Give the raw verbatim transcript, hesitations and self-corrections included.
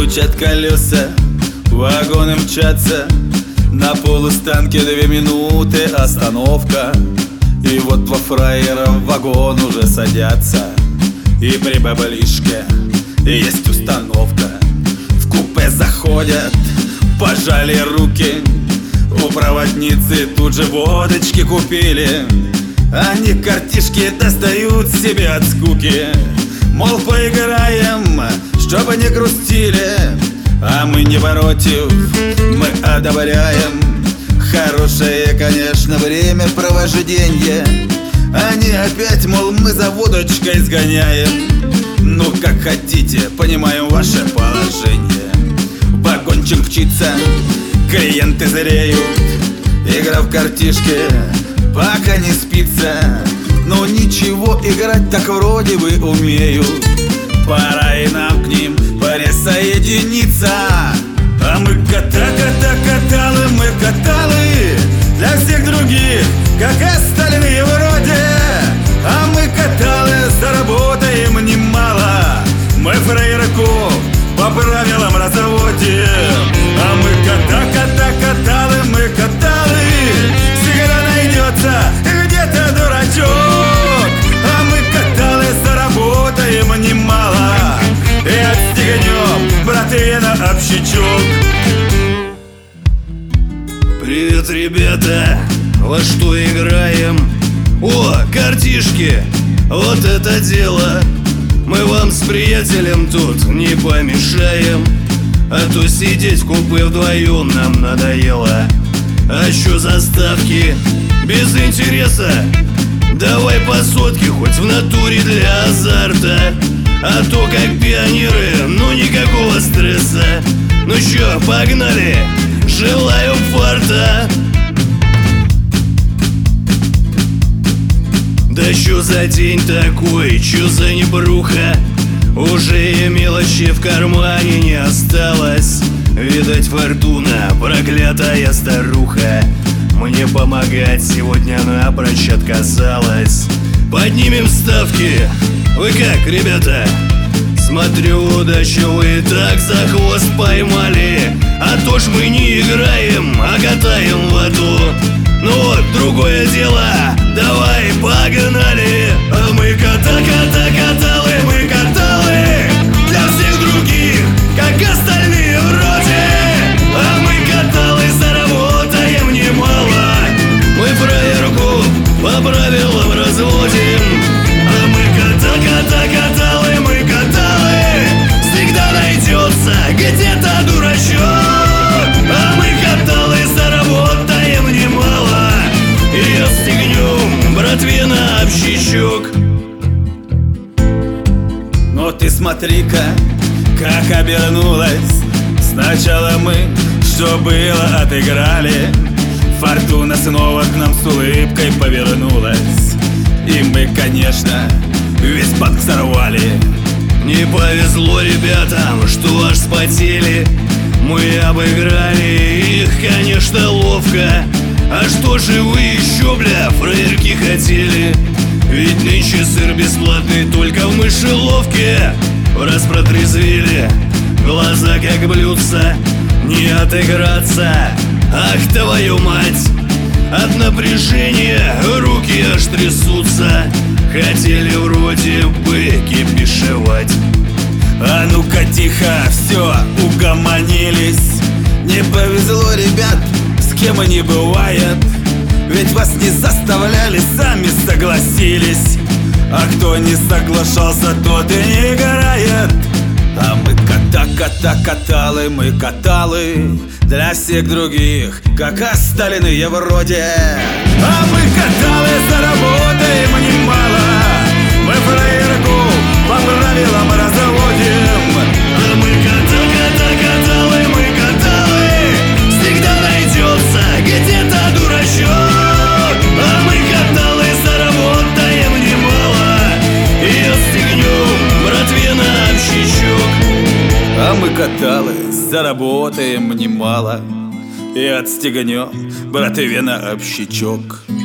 стучат колеса, вагоны мчатся, на полустанке две минуты остановка. И вот два фраера в вагон уже садятся, и при баблишке есть установка. В купе заходят, пожали руки, у проводницы тут же водочки купили. Они картишки достают себе от скуки, мол, поиграем, чтобы не грустили. А мы не против, мы одобряем хорошее, конечно, времяпровождение. Они опять, мол, мы за водочкой сгоняем. Ну, как хотите, понимаем ваше положение. Вагончик мчится, клиенты зреют, игра в картишки пока не спится. Но ничего, играть так вроде бы умеют. Пора и нам к ним присоединиться. А мы кота-кота-каталы, мы каталы для всех других, как остальные вроде. А мы каталы, заработаем немало, мы фраерку по правилам разводим. А мы кота-кота-каталы, мы каталы, всегда найдется где-то дурачок. А мы каталы, заработаем немало и отстегнем, браты, на общачок. Привет, ребята, во что играем? О, картишки, вот это дело. Мы вам с приятелем тут не помешаем, а то сидеть в купе вдвоем нам надоело. А чё заставки без интереса? Давай по сотке, хоть в натуре для азарта. А то как пионеры, ну никакого стресса. Ну чё, погнали, желаю фарта. Да чё за день такой, чё за небруха? Уже и мелочи в кармане не осталось. Видать, фортуна, проклятая старуха, мне помогать сегодня напрочь отказалась. Поднимем ставки, вы как, ребята? Смотрю, удачу вы и так за хвост поймали. А то ж мы не играем, а катаем в аду. Ну вот, другое дело, давай, погнали. А мы кота-кота-каталы, мы каталы для всех других, как остальные вроде. А мы каталы, заработаем немало, мы фраерку по правилам разводим. А мы кота-кота-каталы, мы каталы, всегда найдется где-то дурачок. А мы каталы, заработаем немало и отстегнем, братве, на общачок. Но ты смотри-ка, как обернулась. Сначала мы, что было, отыграли. Фортуна снова к нам с улыбкой повернулась, и мы, конечно, весь банк сорвали. Не повезло ребятам, что аж спотели. Мы обыграли их, конечно, ловко. А что же вы еще, бля, фраерки хотели? Ведь нынче сыр бесплатный только в мышеловке. Раз протрезвели, глаза как блюдца, не отыграться. Ах, твою мать! От напряжения руки аж трясутся. Хотели вроде бы кипишевать. А ну-ка тихо, все, угомонились. Не повезло, ребят, с кем и не бывает. Ведь вас не заставляли, сами согласились. А кто не соглашался, тот и не играет. А мы кота-кота-каталы, мы каталы для всех других, как остальные вроде. А мы каталы, заработаем немало, мы фраерку по правилам разводим. А мы кота-кота-каталы, мы каталы, всегда найдется где-то дурачок. А мы каталы, заработаем немало и отстегнем, братве, на общачок. А мы каталы, заработаем немало и отстегнем, братве, на общачок.